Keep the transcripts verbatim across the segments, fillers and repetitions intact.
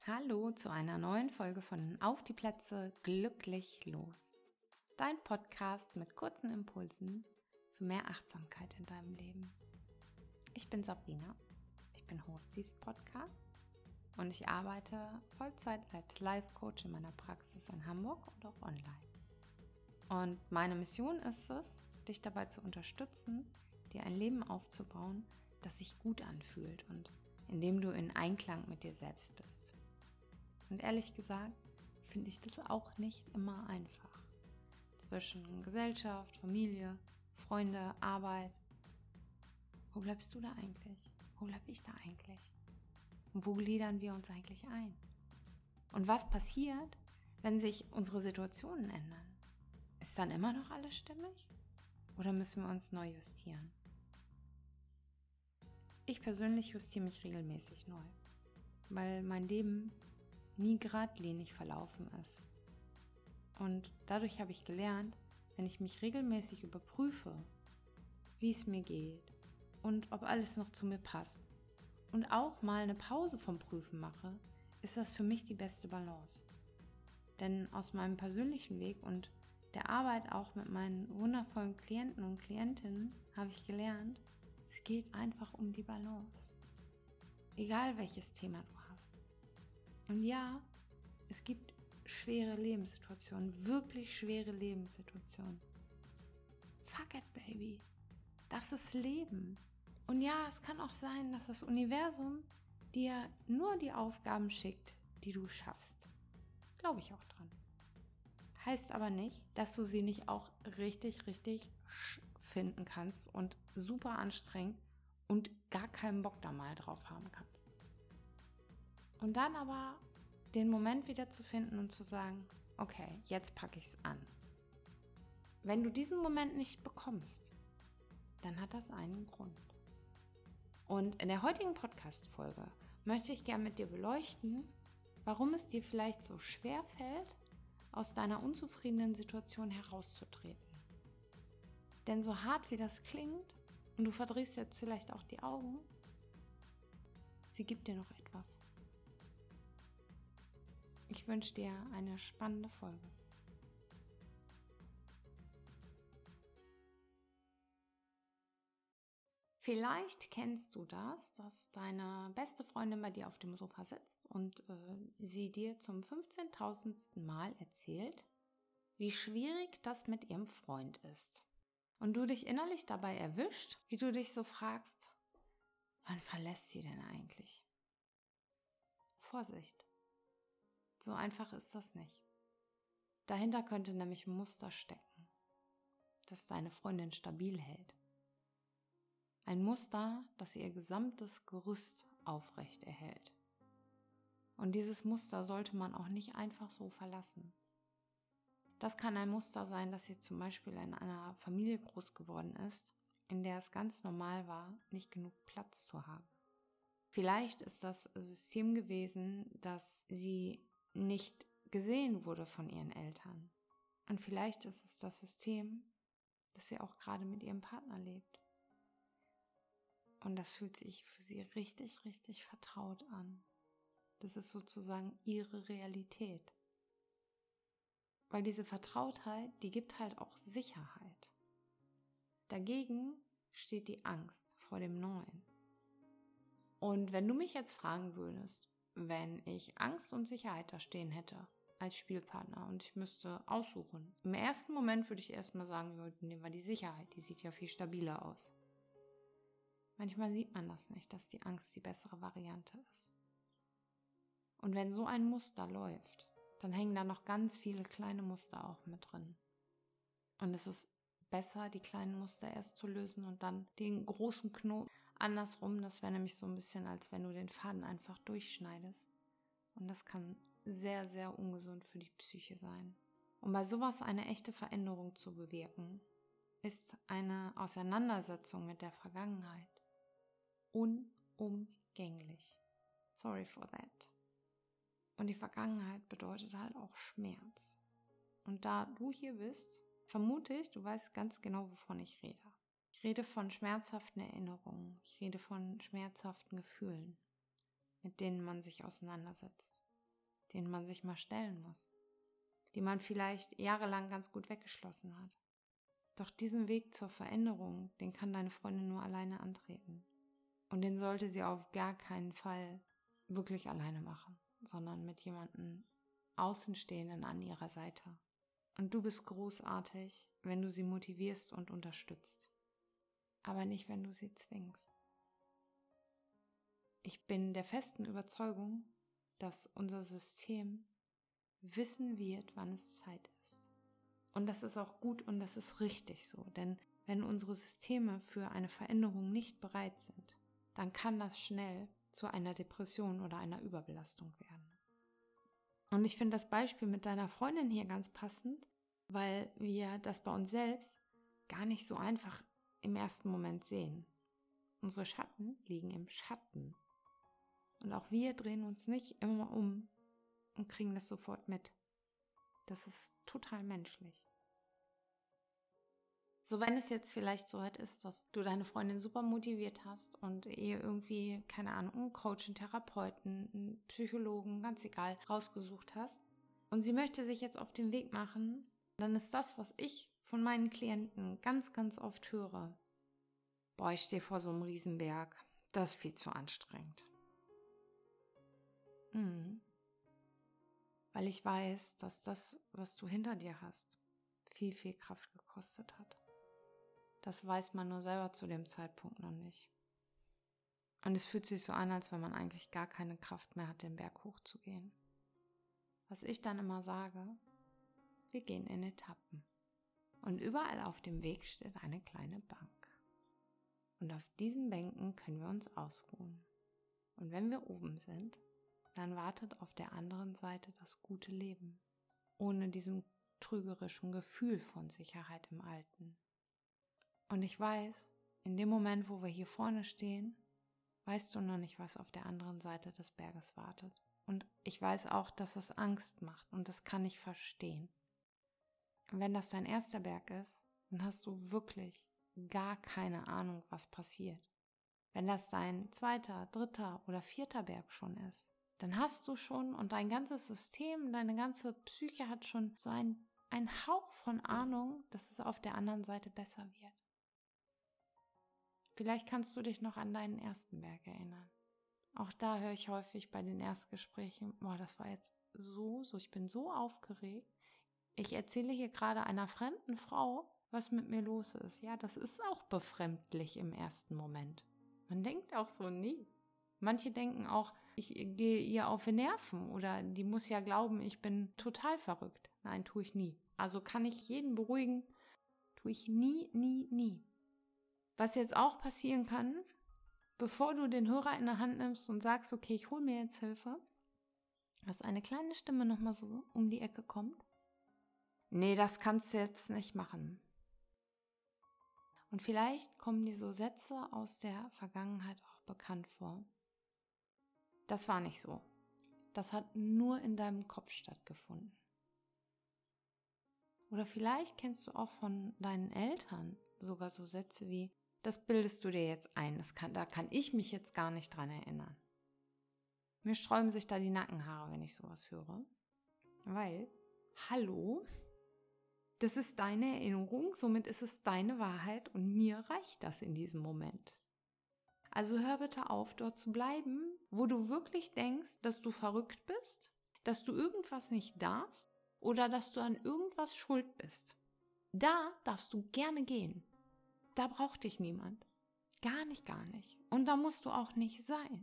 Hallo zu einer neuen Folge von Auf die Plätze, glücklich los. Dein Podcast mit kurzen Impulsen für mehr Achtsamkeit in deinem Leben. Ich bin Sabrina, ich bin Host dieses Podcasts und ich arbeite Vollzeit als Life-Coach in meiner Praxis in Hamburg und auch online. Und meine Mission ist es, dich dabei zu unterstützen, dir ein Leben aufzubauen, das sich gut anfühlt und in dem du in Einklang mit dir selbst bist. Und ehrlich gesagt, finde ich das auch nicht immer einfach. Zwischen Gesellschaft, Familie, Freunde, Arbeit. Wo bleibst du da eigentlich? Wo bleib ich da eigentlich? Und wo gliedern wir uns eigentlich ein? Und was passiert, wenn sich unsere Situationen ändern? Ist dann immer noch alles stimmig? Oder müssen wir uns neu justieren? Ich persönlich justiere mich regelmäßig neu, weil mein Leben nie geradlinig verlaufen ist. Und dadurch habe ich gelernt, wenn ich mich regelmäßig überprüfe, wie es mir geht und ob alles noch zu mir passt und auch mal eine Pause vom Prüfen mache, ist das für mich die beste Balance. Denn aus meinem persönlichen Weg und der Arbeit auch mit meinen wundervollen Klienten und Klientinnen habe ich gelernt, es geht einfach um die Balance. Egal welches Thema du hast. Und ja, es gibt schwere Lebenssituationen, wirklich schwere Lebenssituationen. Fuck it, baby. Das ist Leben. Und ja, es kann auch sein, dass das Universum dir nur die Aufgaben schickt, die du schaffst. Glaube ich auch dran. Heißt aber nicht, dass du sie nicht auch richtig, richtig finden kannst und super anstrengend und gar keinen Bock da mal drauf haben kannst. Und dann aber den Moment wieder zu finden und zu sagen, okay, jetzt packe ich es an. Wenn du diesen Moment nicht bekommst, dann hat das einen Grund. Und in der heutigen Podcast-Folge möchte ich gerne mit dir beleuchten, warum es dir vielleicht so schwer fällt, aus deiner unzufriedenen Situation herauszutreten. Denn so hart wie das klingt, und du verdrehst jetzt vielleicht auch die Augen, sie gibt dir noch etwas. Ich wünsche dir eine spannende Folge. Vielleicht kennst du das, dass deine beste Freundin bei dir auf dem Sofa sitzt und äh, sie dir zum fünfzehntausendsten Mal erzählt, wie schwierig das mit ihrem Freund ist. Und du dich innerlich dabei erwischt, wie du dich so fragst, wann verlässt sie denn eigentlich? Vorsicht, so einfach ist das nicht. Dahinter könnte nämlich ein Muster stecken, das deine Freundin stabil hält. Ein Muster, das ihr gesamtes Gerüst aufrecht erhält. Und dieses Muster sollte man auch nicht einfach so verlassen. Das kann ein Muster sein, dass sie zum Beispiel in einer Familie groß geworden ist, in der es ganz normal war, nicht genug Platz zu haben. Vielleicht ist das System gewesen, dass sie nicht gesehen wurde von ihren Eltern. Und vielleicht ist es das System, dass sie auch gerade mit ihrem Partner lebt. Und das fühlt sich für sie richtig, richtig vertraut an. Das ist sozusagen ihre Realität. Weil diese Vertrautheit, die gibt halt auch Sicherheit. Dagegen steht die Angst vor dem Neuen. Und wenn du mich jetzt fragen würdest, wenn ich Angst und Sicherheit da stehen hätte als Spielpartner und ich müsste aussuchen, im ersten Moment würde ich erstmal sagen, ja, nehmen wir die Sicherheit, die sieht ja viel stabiler aus. Manchmal sieht man das nicht, dass die Angst die bessere Variante ist. Und wenn so ein Muster läuft, dann hängen da noch ganz viele kleine Muster auch mit drin. Und es ist besser, die kleinen Muster erst zu lösen und dann den großen Knoten andersrum. Das wäre nämlich so ein bisschen, als wenn du den Faden einfach durchschneidest. Und das kann sehr, sehr ungesund für die Psyche sein. Um bei sowas eine echte Veränderung zu bewirken, ist eine Auseinandersetzung mit der Vergangenheit unumgänglich. Sorry for that. Und die Vergangenheit bedeutet halt auch Schmerz. Und da du hier bist, vermute ich, du weißt ganz genau, wovon ich rede. Ich rede von schmerzhaften Erinnerungen. Ich rede von schmerzhaften Gefühlen, mit denen man sich auseinandersetzt. denen man sich mal stellen muss, die man vielleicht jahrelang ganz gut weggeschlossen hat. Doch diesen Weg zur Veränderung, den kann deine Freundin nur alleine antreten. Und den sollte sie auf gar keinen Fall wirklich alleine machen, sondern mit jemandem Außenstehenden an ihrer Seite. Und du bist großartig, wenn du sie motivierst und unterstützt. Aber nicht, wenn du sie zwingst. Ich bin der festen Überzeugung, dass unser System wissen wird, wann es Zeit ist. Und das ist auch gut und das ist richtig so. Denn wenn unsere Systeme für eine Veränderung nicht bereit sind, dann kann das schnell zu einer Depression oder einer Überbelastung werden. Und ich finde das Beispiel mit deiner Freundin hier ganz passend, weil wir das bei uns selbst gar nicht so einfach im ersten Moment sehen. Unsere Schatten liegen im Schatten. Und auch wir drehen uns nicht immer um und kriegen das sofort mit. Das ist total menschlich. So, wenn es jetzt vielleicht so weit ist, dass du deine Freundin super motiviert hast und ihr irgendwie, keine Ahnung, einen Coach, einen Therapeuten, einen Psychologen, ganz egal, rausgesucht hast und sie möchte sich jetzt auf den Weg machen, dann ist das, was ich von meinen Klienten ganz, ganz oft höre: Boah, ich stehe vor so einem Riesenberg, das ist viel zu anstrengend. Mhm. Weil ich weiß, dass das, was du hinter dir hast, viel, viel Kraft gekostet hat. Das weiß man nur selber zu dem Zeitpunkt noch nicht. Und es fühlt sich so an, als wenn man eigentlich gar keine Kraft mehr hat, den Berg hochzugehen. Was ich dann immer sage: Wir gehen in Etappen. Und überall auf dem Weg steht eine kleine Bank. Und auf diesen Bänken können wir uns ausruhen. Und wenn wir oben sind, dann wartet auf der anderen Seite das gute Leben, ohne diesem trügerischen Gefühl von Sicherheit im Alten. Und ich weiß, in dem Moment, wo wir hier vorne stehen, weißt du noch nicht, was auf der anderen Seite des Berges wartet. Und ich weiß auch, dass es Angst macht und das kann ich verstehen. Und wenn das dein erster Berg ist, dann hast du wirklich gar keine Ahnung, was passiert. Wenn das dein zweiter, dritter oder vierter Berg schon ist, dann hast du schon und dein ganzes System, deine ganze Psyche hat schon so ein, ein Hauch von Ahnung, dass es auf der anderen Seite besser wird. Vielleicht kannst du dich noch an deinen ersten Berg erinnern. Auch da höre ich häufig bei den Erstgesprächen: Boah, das war jetzt so, so, ich bin so aufgeregt. Ich erzähle hier gerade einer fremden Frau, was mit mir los ist. Ja, das ist auch befremdlich im ersten Moment. Man denkt auch so, nie. Manche denken auch, ich gehe ihr auf die Nerven oder die muss ja glauben, ich bin total verrückt. Nein, tue ich nie. Also kann ich jeden beruhigen, tue ich nie, nie, nie. Was jetzt auch passieren kann, bevor du den Hörer in der Hand nimmst und sagst, okay, ich hole mir jetzt Hilfe, dass eine kleine Stimme nochmal so um die Ecke kommt. Nee, das kannst du jetzt nicht machen. Und vielleicht kommen dir so Sätze aus der Vergangenheit auch bekannt vor. Das war nicht so. Das hat nur in deinem Kopf stattgefunden. Oder vielleicht kennst du auch von deinen Eltern sogar so Sätze wie: Das bildest du dir jetzt ein, das kann, da kann ich mich jetzt gar nicht dran erinnern. Mir sträuben sich da die Nackenhaare, wenn ich sowas höre. Weil, hallo, das ist deine Erinnerung, somit ist es deine Wahrheit und mir reicht das in diesem Moment. Also hör bitte auf, dort zu bleiben, wo du wirklich denkst, dass du verrückt bist, dass du irgendwas nicht darfst oder dass du an irgendwas schuld bist. Da darfst du gerne gehen. Da braucht dich niemand. Gar nicht, gar nicht. Und da musst du auch nicht sein.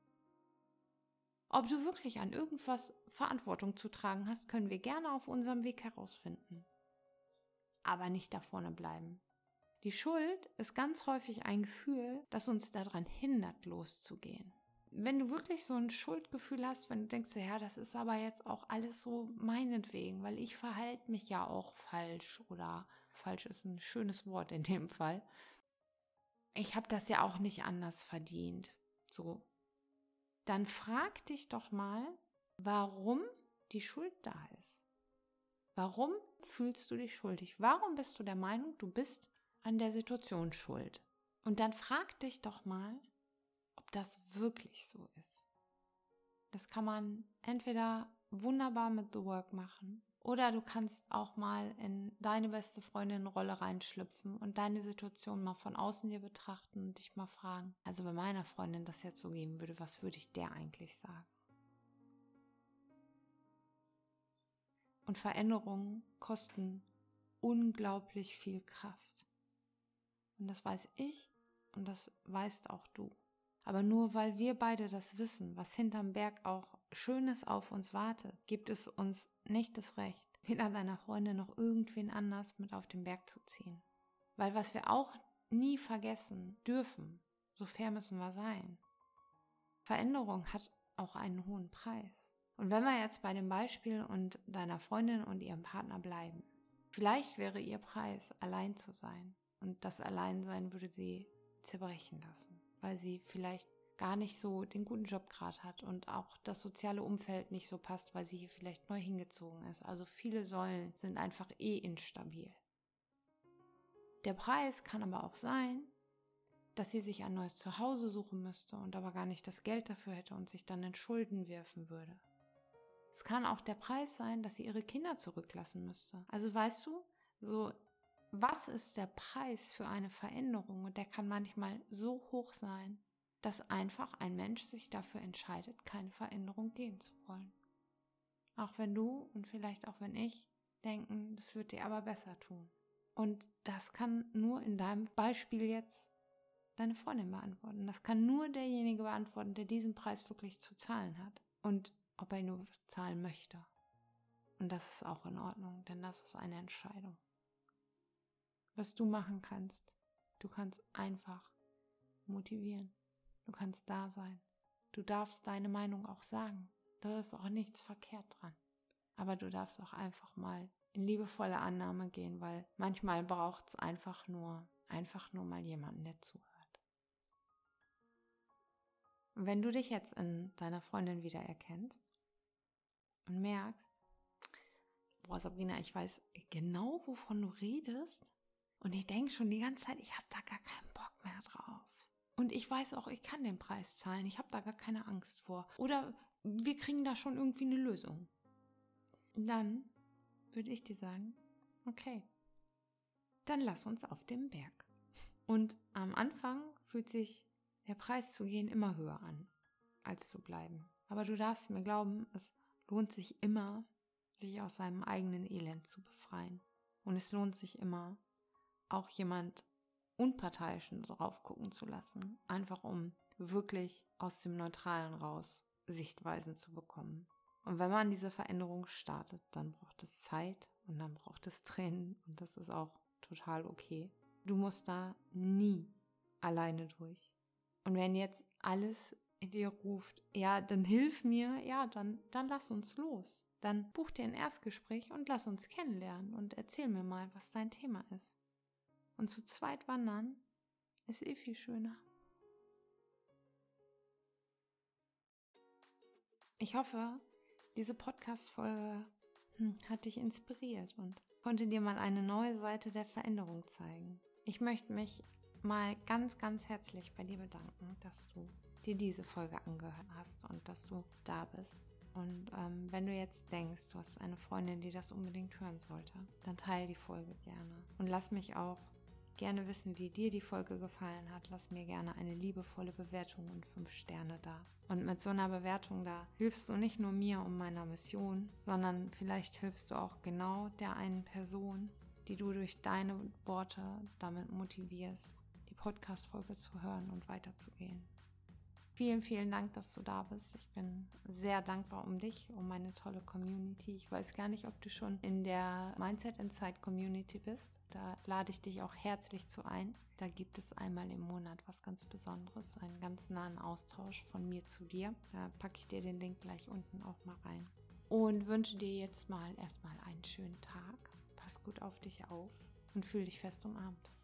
Ob du wirklich an irgendwas Verantwortung zu tragen hast, können wir gerne auf unserem Weg herausfinden. Aber nicht da vorne bleiben. Die Schuld ist ganz häufig ein Gefühl, das uns daran hindert, loszugehen. Wenn du wirklich so ein Schuldgefühl hast, wenn du denkst, ja, das ist aber jetzt auch alles so meinetwegen, weil ich verhalte mich ja auch falsch oder falsch ist ein schönes Wort in dem Fall. Ich habe das ja auch nicht anders verdient. So, dann frag dich doch mal, warum die Schuld da ist. Warum fühlst du dich schuldig? Warum bist du der Meinung, du bist an der Situation schuld? Und dann frag dich doch mal, ob das wirklich so ist. Das kann man entweder wunderbar mit The Work machen. Oder du kannst auch mal in deine beste Freundin-Rolle reinschlüpfen und deine Situation mal von außen dir betrachten und dich mal fragen, also wenn meiner Freundin das jetzt so geben würde, was würde ich der eigentlich sagen? Und Veränderungen kosten unglaublich viel Kraft. Und das weiß ich und das weißt auch du. Aber nur weil wir beide das wissen, was hinterm Berg auch Schönes auf uns wartet, gibt es uns nicht das Recht, weder deiner Freundin noch irgendwen anders mit auf den Berg zu ziehen. Weil was wir auch nie vergessen dürfen, so fair müssen wir sein, Veränderung hat auch einen hohen Preis. Und wenn wir jetzt bei dem Beispiel und deiner Freundin und ihrem Partner bleiben, vielleicht wäre ihr Preis, allein zu sein. Und das Alleinsein würde sie zerbrechen lassen, weil sie vielleicht gar nicht so den guten Job gerade hat und auch das soziale Umfeld nicht so passt, weil sie hier vielleicht neu hingezogen ist. Also viele Säulen sind einfach eh instabil. Der Preis kann aber auch sein, dass sie sich ein neues Zuhause suchen müsste und aber gar nicht das Geld dafür hätte und sich dann in Schulden werfen würde. Es kann auch der Preis sein, dass sie ihre Kinder zurücklassen müsste. Also weißt du, so was ist der Preis für eine Veränderung? Und der kann manchmal so hoch sein, dass einfach ein Mensch sich dafür entscheidet, keine Veränderung gehen zu wollen. Auch wenn du und vielleicht auch wenn ich denken, das wird dir aber besser tun. Und das kann nur in deinem Beispiel jetzt deine Freundin beantworten. Das kann nur derjenige beantworten, der diesen Preis wirklich zu zahlen hat. Und ob er ihn nur zahlen möchte. Und das ist auch in Ordnung, denn das ist eine Entscheidung. Was du machen kannst, du kannst einfach motivieren. Du kannst da sein. Du darfst deine Meinung auch sagen. Da ist auch nichts verkehrt dran. Aber du darfst auch einfach mal in liebevolle Annahme gehen, weil manchmal braucht es einfach nur, einfach nur mal jemanden, der zuhört. Und wenn du dich jetzt in deiner Freundin wiedererkennst und merkst, boah Sabrina, ich weiß genau, wovon du redest und ich denke schon die ganze Zeit, ich habe da gar keinen Bock mehr drauf. Und ich weiß auch, ich kann den Preis zahlen, ich habe da gar keine Angst vor. Oder wir kriegen da schon irgendwie eine Lösung. Dann würde ich dir sagen, okay, dann lass uns auf den Berg. Und am Anfang fühlt sich der Preis zu gehen immer höher an, als zu bleiben. Aber du darfst mir glauben, es lohnt sich immer, sich aus seinem eigenen Elend zu befreien. Und es lohnt sich immer, auch jemand Unparteiischen drauf gucken zu lassen, einfach um wirklich aus dem Neutralen raus Sichtweisen zu bekommen. Und wenn man diese Veränderung startet, dann braucht es Zeit und dann braucht es Tränen und das ist auch total okay. Du musst da nie alleine durch. Und wenn jetzt alles in dir ruft, ja, dann hilf mir, ja, dann, dann lass uns los. Dann buch dir ein Erstgespräch und lass uns kennenlernen und erzähl mir mal, was dein Thema ist. Und zu zweit wandern ist eh viel schöner. Ich hoffe, diese Podcast-Folge hm, hat dich inspiriert und konnte dir mal eine neue Seite der Veränderung zeigen. Ich möchte mich mal ganz, ganz herzlich bei dir bedanken, dass du dir diese Folge angehört hast und dass du da bist. Und ähm, wenn du jetzt denkst, du hast eine Freundin, die das unbedingt hören sollte, dann teile die Folge gerne. Und lass mich auch gerne wissen, wie dir die Folge gefallen hat. Lass mir gerne eine liebevolle Bewertung und fünf Sterne da. Und mit so einer Bewertung da hilfst du nicht nur mir und meiner Mission, sondern vielleicht hilfst du auch genau der einen Person, die du durch deine Worte damit motivierst, die Podcast-Folge zu hören und weiterzugehen. Vielen, vielen Dank, dass du da bist. Ich bin sehr dankbar um dich, um meine tolle Community. Ich weiß gar nicht, ob du schon in der Mindset Inside Community bist. Da lade ich dich auch herzlich zu ein. Da gibt es einmal im Monat was ganz Besonderes, einen ganz nahen Austausch von mir zu dir. Da packe ich dir den Link gleich unten auch mal rein. Und wünsche dir jetzt mal erstmal einen schönen Tag. Pass gut auf dich auf und fühl dich fest umarmt.